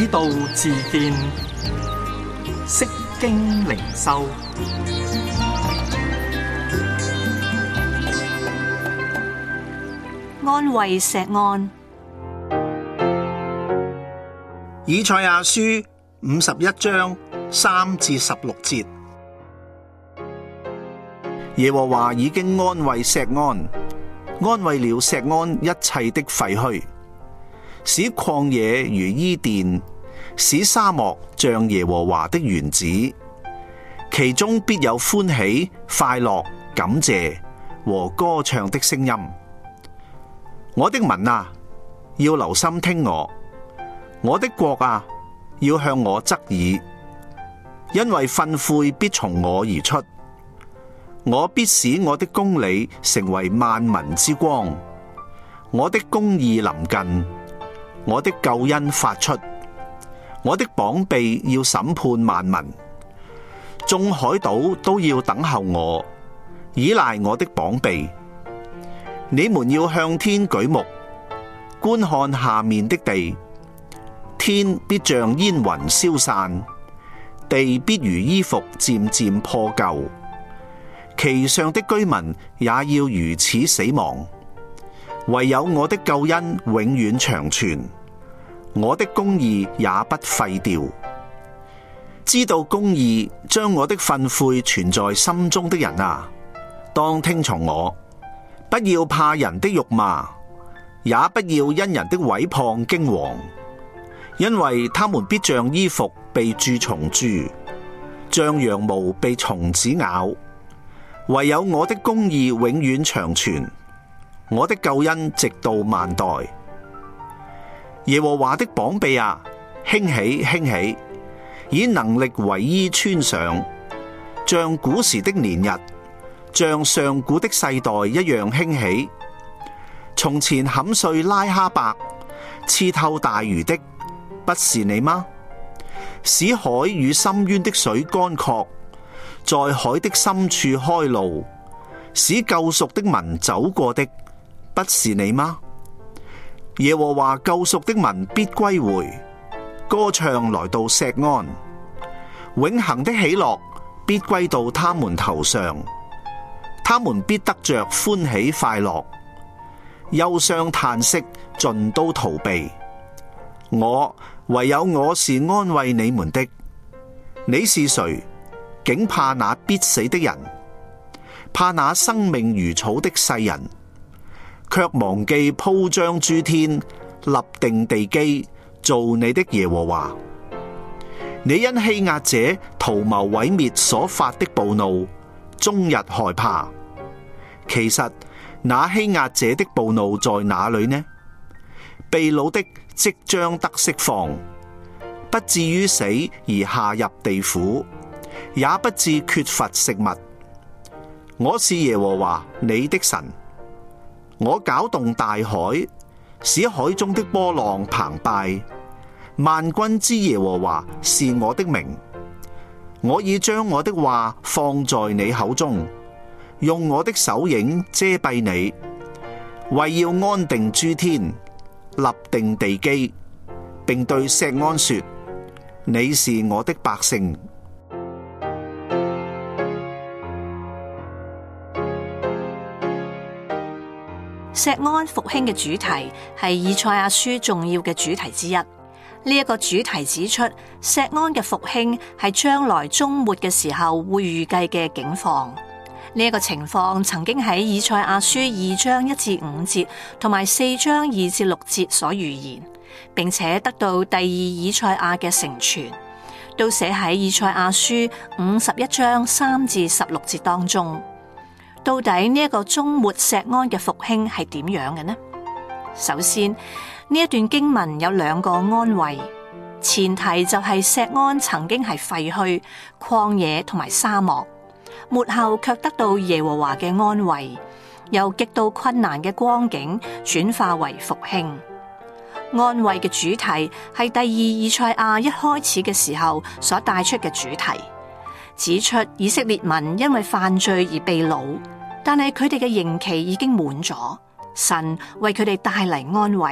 道自見，釋經靈修。 安慰錫安。 以賽亞書51章3至16節，耶和華已經安慰錫安，安慰了錫安一切的廢墟，使曠野如伊甸，使沙漠像耶和華的園子，其中必有歡喜、快樂、感謝和歌唱的聲音。我的民啊，要留心聽我；我的國啊，要向我側耳，因為訓誨必從我而出，我必使我的公理成為萬民之光，我的公義臨近，我的救恩發出，我的膀臂要審判萬民，眾海島都要等候我，倚賴我的膀臂。你們要向天舉目，觀看下面的地，天必像煙雲消散，地必如衣服漸漸破舊，其上的居民也要如此死亡。唯有我的救恩永遠長存，我的公義也不廢掉。知道公義將我的訓誨存在心中的人啊，當聽從我。不要怕人的辱罵，也不要因人的毀謗驚惶，因為他們必像衣服被蛀蟲蛀，像羊毛被蟲子咬。唯有我的公義永遠長存，我的救恩直到萬代。耶和華的膀臂啊，興起興起，以能力為衣穿上，像古時的年日，像上古的世代一樣興起。從前砍碎拉哈伯，刺透大魚的，不是你嗎？使海與深淵的水乾涸，在海的深處開路，使救贖的民走過的，不是你嗎？耶和華救贖的民必歸回，歌唱來到錫安，永恆的喜樂必歸到他們頭上。他們必得着歡喜快樂，憂傷嘆息盡都逃避。唯有我是安慰你們的。你是誰？竟怕那必死的人，怕那生命如草的世人，卻忘記鋪張諸天、立定地基、造你的耶和華。你因欺壓者圖謀毀滅所發的暴怒，終日害怕。其實那欺壓者的暴怒在哪裏呢？被擄的即將得釋放，不至於死而下入地府，也不至缺乏食物。我是耶和華你的神，我攪動大海，使海中的波浪澎湃。萬軍之耶和華是我的名，我已將我的話放在你口中，用我的手影遮蔽你，為要安定諸天，立定地基，並對錫安說：你是我的百姓。 錫安復興嘅主題係以賽亞書重要嘅主題之一。呢一個主題指出，錫安嘅復興係將來終末嘅時候會預計嘅景況。呢一個情況曾經喺以賽亞書2章1至5節同埋4章2至6節所預言，並且得到第二以賽亞嘅成全，都寫喺以賽亞書51章3至16節當中。到底呢一個終末錫安嘅復興係點樣嘅呢？首先，呢一段經文有兩個安慰，前提就係錫安曾經係廢墟、曠野同埋沙漠，末後卻得到耶和華嘅安慰，由極度困難嘅光景轉化為復興。安慰嘅主題係第二以賽亞一開始嘅時候所帶出嘅主題，指出以色列民因為犯罪而被擄，但係佢哋嘅刑期已經滿咗，神為佢哋帶嚟安慰，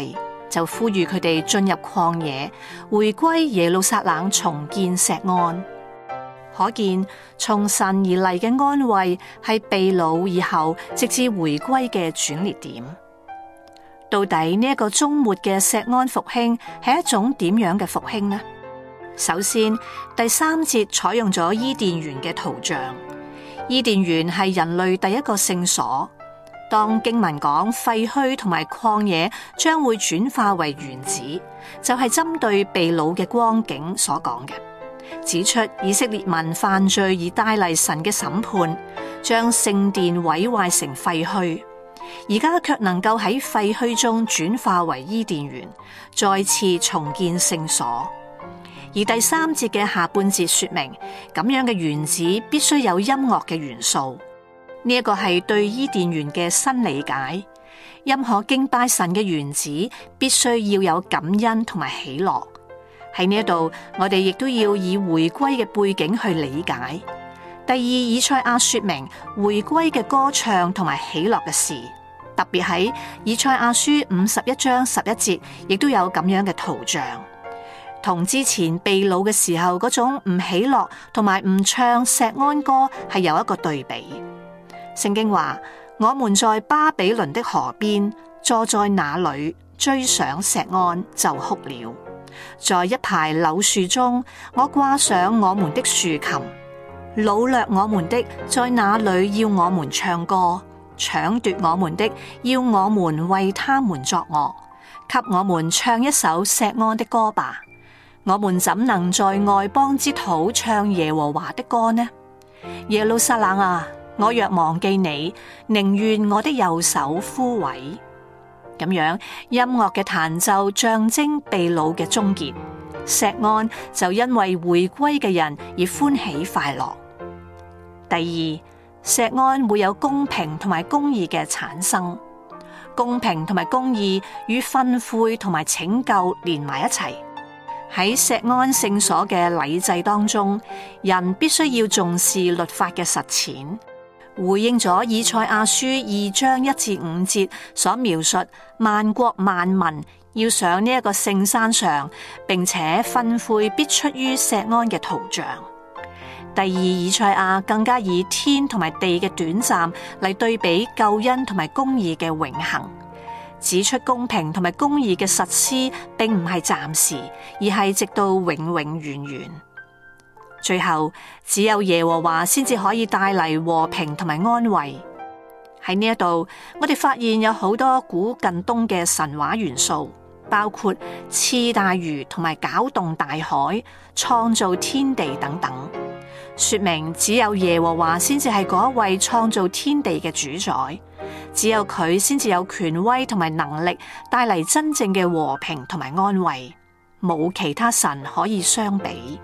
就呼籲佢哋進入曠野，回歸耶路撒冷，重建錫安。可見從神而嚟嘅安慰係被擄以後直至回歸嘅轉捩點。到底呢一個終末嘅錫安復興係一種點樣嘅復興呢？首先，第3節採用咗伊甸園嘅圖像。伊甸園係人類第一個聖所。當經文講廢墟同埋曠野將會轉化為園子，就係針對被擄嘅光景所講嘅，指出以色列民犯罪而帶嚟神嘅審判，將聖殿毀壞成廢墟，而家卻能夠喺廢墟中轉化為伊甸園，再次重建聖所。而第3節嘅下半節說明，咁樣嘅園子必須有音樂嘅元素。呢一個係對伊甸園嘅新理解。任何敬拜神嘅園子必須要有感恩同埋喜樂。喺呢一度，我哋亦都要以回歸嘅背景去理解。第2，以賽亞說明回歸嘅歌唱同埋喜樂嘅事，特別喺以賽亞書51章11節，亦都有咁樣嘅圖像，同之前被擄嘅時候嗰種唔喜樂同埋唔唱錫安歌係有一個對比。聖經話：我們在巴比倫的河邊坐在那裏，追想錫安就哭了。在一排柳樹中，我掛上我們的豎琴，擄掠我們的在那裏要我們唱歌，搶奪我們的要我們為他們作樂，給我們唱一首錫安的歌吧。我們怎能在外邦之土唱耶和華的歌呢？耶路撒冷啊，我若忘記你，寧願我的右手枯萎。咁樣，音樂嘅彈奏象徵被擄嘅終結，錫安就因為回歸嘅人而歡喜快樂。第2，錫安會有公平同埋公義嘅產生，公平同埋公義與訓誨同埋拯救連埋一齊。喺錫安聖所嘅禮制當中，人必須要重視律法嘅實踐。回應咗以賽亞書2章1至5節所描述萬國萬民要上呢一個聖山上，並且訓誨必出於錫安嘅圖像。第2，以賽亞更加以天同埋地嘅短暫嚟對比救恩同埋公義嘅永恆，指出公平同埋公義嘅實施並唔係暫時，而係直到永永遠遠。最後，只有耶和華先至可以帶嚟和平同埋安慰。喺呢一度，我哋發現有好多古近東嘅神話元素，包括賜大魚同埋攪動大海、創造天地等等，說明只有耶和華先至係嗰一位創造天地嘅主宰，只有佢先至有權威同埋能力帶嚟真正嘅和平同埋安慰，冇其他神可以相比。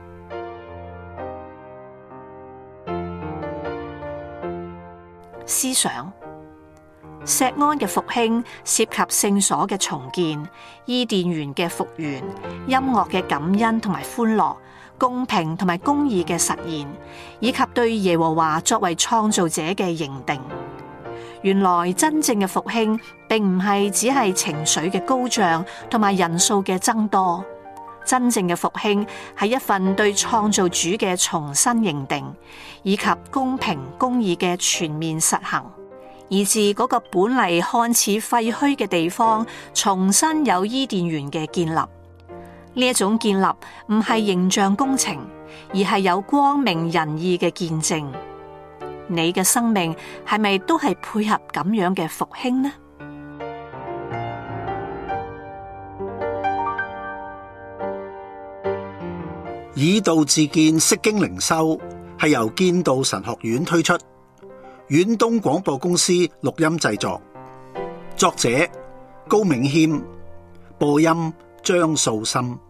思想錫安嘅復興涉及聖所嘅重建、伊甸園嘅復原、音樂嘅感恩同埋歡樂、公平同埋公義嘅實現，以及對耶和華作為創造者嘅認定。原來真正嘅復興並唔係只係情緒嘅高漲同埋人數嘅增多。真正嘅復興係一份對創造主嘅重新認定，以及公平公義嘅全面實行，以致嗰個本嚟看似廢墟嘅地方重新有伊甸園嘅建立。呢一種建立唔係形象工程，而係有光明仁義嘅見證。你嘅生命係咪都係配合咁樣嘅復興呢？ 以道自見，釋經靈修係由建道神學院推出，遠東廣播公司錄音製作，作者高銘謙，播音張素心。